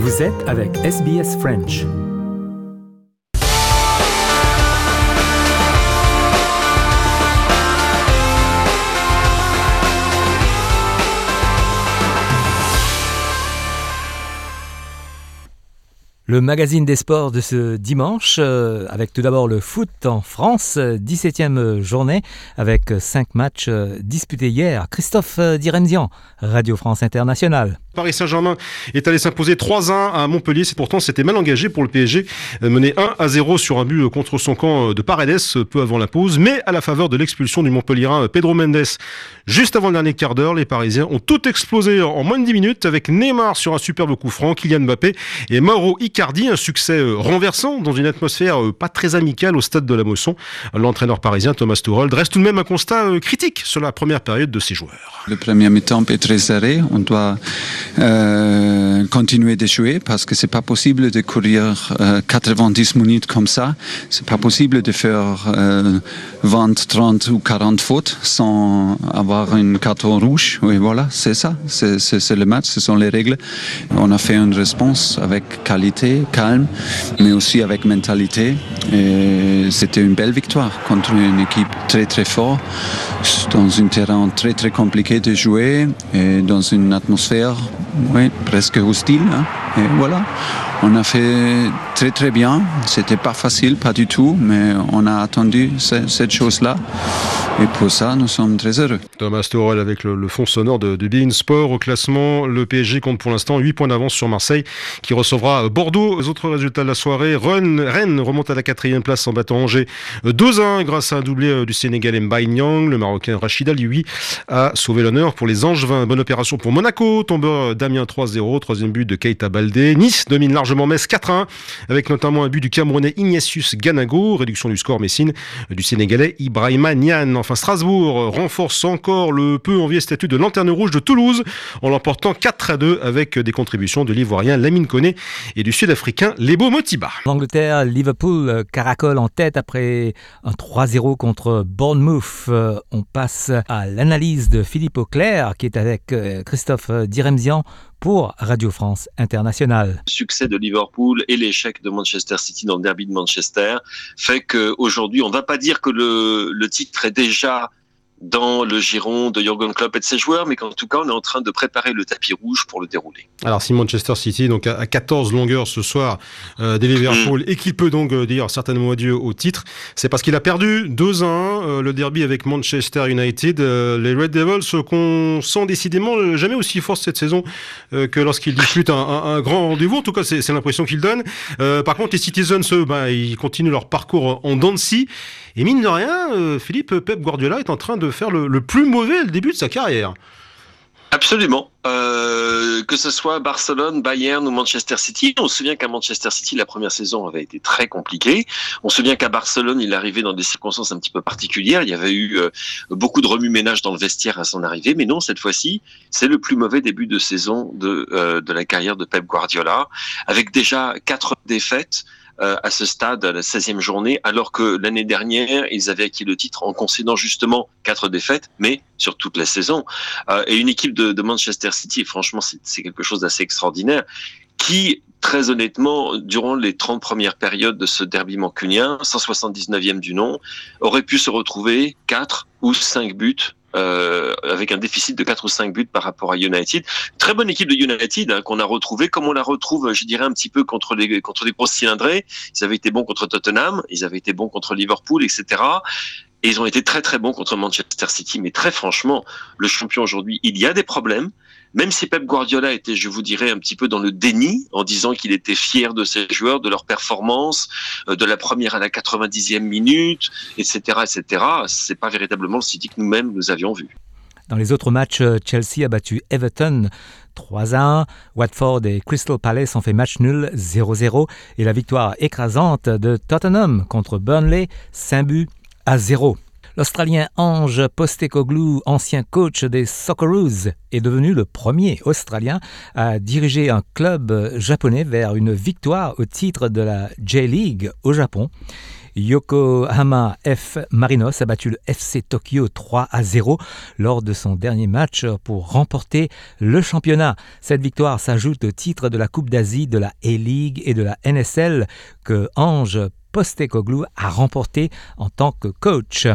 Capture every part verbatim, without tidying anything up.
Vous êtes avec S B S French. Le magazine des sports de ce dimanche, euh, avec tout d'abord le foot en France, dix-septième journée, avec cinq matchs euh, disputés hier. Christophe Diremzian, Radio France Internationale. Paris Saint-Germain est allé s'imposer trois un à Montpellier. C'est pourtant, c'était mal engagé pour le P S G, mené un à zéro sur un but contre son camp de Paredes, peu avant la pause, mais à la faveur de l'expulsion du Montpellierin Pedro Mendes. Juste avant le dernier quart d'heure, les Parisiens ont tout explosé en moins de dix minutes, avec Neymar sur un superbe coup franc, Kylian Mbappé et Mauro Icardi, un succès renversant dans une atmosphère pas très amicale au stade de la Mosson. L'entraîneur parisien Thomas Tuchel dresse tout de même un constat critique sur la première période de ses joueurs. Le premier mi-temps est très serré, on doit Euh, continuer de jouer parce que c'est pas possible de courir euh, quatre-vingt-dix minutes comme ça. C'est pas possible de faire euh, vingt, trente ou quarante fautes sans avoir une carton rouge. Oui, voilà, c'est ça. C'est, c'est, c'est le match, ce sont les règles. On a fait une réponse avec qualité, calme, mais aussi avec mentalité. Et c'était une belle victoire contre une équipe très très forte, dans un terrain très très compliqué de jouer et dans une atmosphère oui, presque hostile. Hein. Et voilà, on a fait très très bien. C'était pas facile, pas du tout, mais on a attendu ce, cette chose-là. Et pour ça, nous sommes très heureux. Thomas Tuchel avec le, le fond sonore de, de beIN Sport. Au classement, le P S G compte pour l'instant huit points d'avance sur Marseille, qui recevra Bordeaux. Les autres résultats de la soirée, Rennes, Rennes remonte à la quatrième place en battant Angers deux un grâce à un doublé du Sénégalais Mbaye Niang. Le Marocain Rachid Alioui a sauvé l'honneur pour les Angevins. Bonne opération pour Monaco, tombeur d'Amiens trois zéro, troisième but de Keita Baldé. Nice domine largement Metz quatre un, avec notamment un but du Camerounais Ignatius Ganago. Réduction du score Messine du Sénégalais Ibrahima Niane. Enfin, Strasbourg renforce encore le peu envié statut de lanterne rouge de Toulouse en l'emportant quatre à deux avec des contributions de l'Ivoirien Lamine Koné et du Sud-Africain Lebo Motiba. L'Angleterre, Liverpool caracole en tête après un trois zéro contre Bournemouth. On passe à l'analyse de Philippe Auclair qui est avec Christophe Diremzian pour Radio France Internationale. Le succès de Liverpool et l'échec de Manchester City dans le derby de Manchester fait qu'aujourd'hui, on ne va pas dire que le, le titre est déjà dans le giron de Jürgen Klopp et de ses joueurs, mais qu'en tout cas, on est en train de préparer le tapis rouge pour le dérouler. Alors, si Manchester City donc à quatorze longueurs ce soir euh, des Liverpool mmh. et qu'il peut donc euh, dire certainement adieu au titre, c'est parce qu'il a perdu deux un euh, le derby avec Manchester United. Euh, les Red Devils qu'on sent décidément jamais aussi forts cette saison euh, que lorsqu'ils disputent un, un, un grand rendez-vous. En tout cas, c'est, c'est l'impression qu'ils donnent. Euh, par contre, les Citizens, eux, bah, ils continuent leur parcours en dents de scie. Et mine de rien, euh, Philippe, Pep Guardiola est en train de faire le, le plus mauvais le début de sa carrière. Absolument. Euh, que ce soit Barcelone, Bayern ou Manchester City, on se souvient qu'à Manchester City, la première saison avait été très compliquée. On se souvient qu'à Barcelone, il arrivait dans des circonstances un petit peu particulières. Il y avait eu euh, beaucoup de remue-ménage dans le vestiaire à son arrivée. Mais non, cette fois-ci, c'est le plus mauvais début de saison de, euh, de la carrière de Pep Guardiola, avec déjà quatre défaites. Euh, à ce stade, à la seizième journée, alors que l'année dernière, ils avaient acquis le titre en concédant justement quatre défaites, mais sur toute la saison. Euh, et une équipe de, de Manchester City, franchement, c'est, c'est quelque chose d'assez extraordinaire, qui, très honnêtement, durant les trente premières périodes de ce derby mancunien, cent soixante-dix-neuvième du nom, aurait pu se retrouver quatre ou cinq buts Euh, avec un déficit de quatre ou cinq buts par rapport à United. Très bonne équipe de United hein, qu'on a retrouvée, comme on la retrouve, je dirais, un petit peu contre les, contre les grosses cylindrées. Ils avaient été bons contre Tottenham, ils avaient été bons contre Liverpool, et cetera. Et ils ont été très très bons contre Manchester City. Mais très franchement, le champion aujourd'hui, il y a des problèmes. Même si Pep Guardiola était, je vous dirais, un petit peu dans le déni, en disant qu'il était fier de ses joueurs, de leur performance, de la première à la quatre-vingt-dixième minute, et cetera, et cetera. C'est pas véritablement le City que nous-mêmes nous avions vu. Dans les autres matchs, Chelsea a battu Everton trois à un. Watford et Crystal Palace ont fait match nul zéro zéro. Et la victoire écrasante de Tottenham contre Burnley, cinq buts à zéro. L'Australien Ange Postecoglou, ancien coach des Socceroos, est devenu le premier Australien à diriger un club japonais vers une victoire au titre de la J-League au Japon. Yokohama F. Marinos a battu le F C Tokyo trois à zéro lors de son dernier match pour remporter le championnat. Cette victoire s'ajoute au titre de la Coupe d'Asie, de la A-League et de la N S L que Ange Postecoglou a remporté en tant que coach.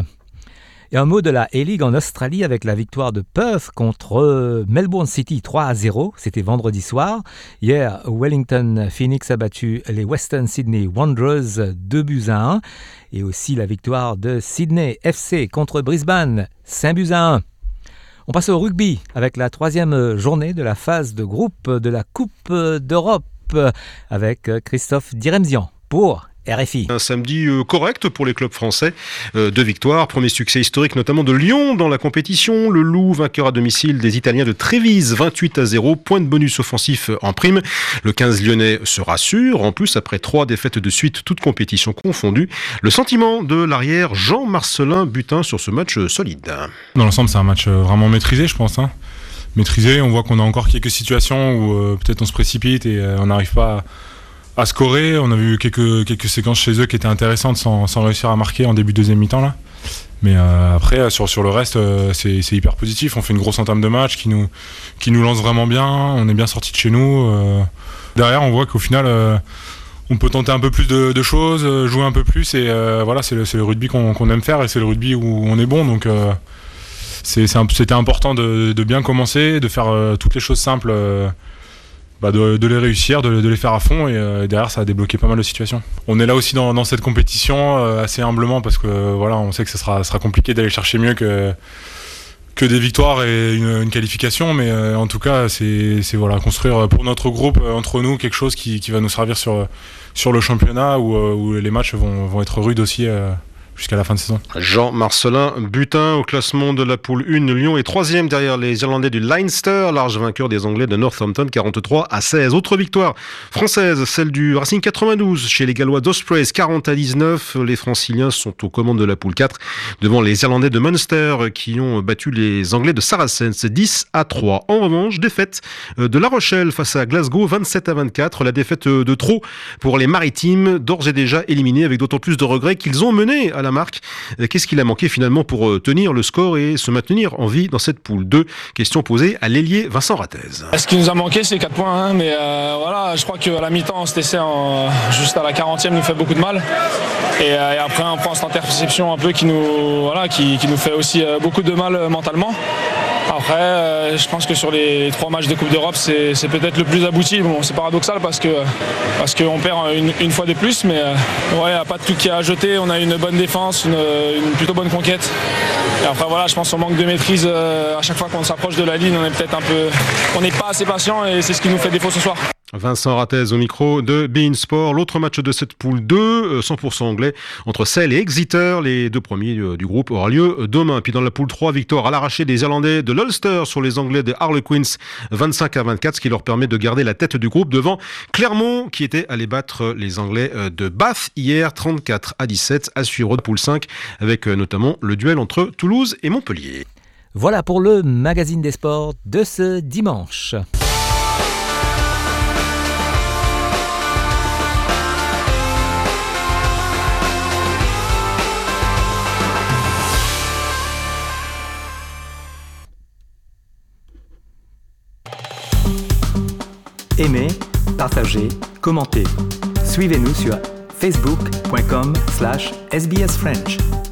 Et un mot de la A-League en Australie avec la victoire de Perth contre Melbourne City trois à zéro. C'était vendredi soir. Hier, Wellington Phoenix a battu les Western Sydney Wanderers deux buts à un. Et aussi la victoire de Sydney F C contre Brisbane cinq buts à un. On passe au rugby avec la troisième journée de la phase de groupe de la Coupe d'Europe avec Christophe Diremzian pour R F I. Un samedi euh, correct pour les clubs français. Euh, deux victoires, premier succès historique notamment de Lyon dans la compétition. Le Loup, vainqueur à domicile des Italiens de Trévise, vingt-huit à zéro. Point de bonus offensif en prime. Le quinze lyonnais se rassure. En plus, après trois défaites de suite, toutes compétitions confondues. Le sentiment de l'arrière Jean-Marcelin Butin sur ce match solide. Dans l'ensemble, c'est un match vraiment maîtrisé, je pense. Hein. Maîtrisé, on voit qu'on a encore quelques situations où euh, peut-être on se précipite et euh, on n'arrive pas à à scorer. On a vu quelques, quelques séquences chez eux qui étaient intéressantes sans, sans réussir à marquer en début de deuxième mi-temps là. Mais euh, après sur, sur le reste euh, c'est, c'est hyper positif. On fait une grosse entame de match qui nous, qui nous lance vraiment bien. On est bien sorti de chez nous. Euh, derrière on voit qu'au final euh, on peut tenter un peu plus de, de choses, jouer un peu plus et euh, voilà c'est le, c'est le rugby qu'on, qu'on aime faire et c'est le rugby où on est bon donc euh, c'est, c'est un, c'était important de, de bien commencer, de faire euh, toutes les choses simples euh, Bah de, de les réussir, de, de les faire à fond et euh, derrière ça a débloqué pas mal de situations. On est là aussi dans, dans cette compétition euh, assez humblement parce que euh, voilà, on sait que ce sera, sera compliqué d'aller chercher mieux que, que des victoires et une, une qualification, mais euh, en tout cas c'est, c'est voilà, construire pour notre groupe, euh, entre nous, quelque chose qui, qui va nous servir sur, sur le championnat où, euh, où les matchs vont, vont être rudes aussi euh, jusqu'à la fin de saison. Jean-Marcelin Butin au classement de la poule un. Lyon est troisième derrière les Irlandais du Leinster, large vainqueur des Anglais de Northampton quarante-trois à seize. Autre victoire française, celle du Racing quatre-vingt-douze chez les Gallois d'Ospreys quarante à dix-neuf. Les Franciliens sont aux commandes de la poule quatre devant les Irlandais de Munster qui ont battu les Anglais de Saracens dix à trois. En revanche, défaite de La Rochelle face à Glasgow vingt-sept à vingt-quatre. La défaite de trop pour les Maritimes, d'ores et déjà éliminés avec d'autant plus de regrets qu'ils ont mené à la marque. Qu'est-ce qu'il a manqué finalement pour tenir le score et se maintenir en vie dans cette poule deux? Question posée à l'ailier Vincent Rattez. Ce qui nous a manqué, c'est quatre points, hein, mais euh, voilà, je crois qu'à la mi-temps, cet essai en, juste à la quarantième nous fait beaucoup de mal. Et, euh, et après, on prend cette interception un peu qui nous, voilà, qui, qui nous fait aussi euh, beaucoup de mal euh, mentalement. Après, euh, je pense que sur les trois matchs de Coupe d'Europe, c'est, c'est peut-être le plus abouti. Bon, c'est paradoxal parce que parce qu'on perd une, une fois de plus, mais euh, ouais, il n'y a pas de tout qui est à jeter. On a une bonne défense, une, une plutôt bonne conquête. Et après, voilà, je pense qu'on manque de maîtrise. Euh, à chaque fois qu'on s'approche de la ligne, on est peut-être un peu, on n'est pas assez patient et c'est ce qui nous fait défaut ce soir. Vincent Rattez au micro de beIN Sport. L'autre match de cette poule deux, cent pour cent anglais, entre Sale et Exeter. Les deux premiers du groupe aura lieu demain. Puis dans la poule trois, victoire à l'arraché des Irlandais de l'Ulster sur les Anglais de Harlequins, vingt-cinq à vingt-quatre, ce qui leur permet de garder la tête du groupe devant Clermont, qui était allé battre les Anglais de Bath hier, trente-quatre à dix-sept. À suivre de poule cinq, avec notamment le duel entre Toulouse et Montpellier. Voilà pour le magazine des sports de ce dimanche. Aimez, partagez, commentez. Suivez-nous sur facebook point com slash S B S French.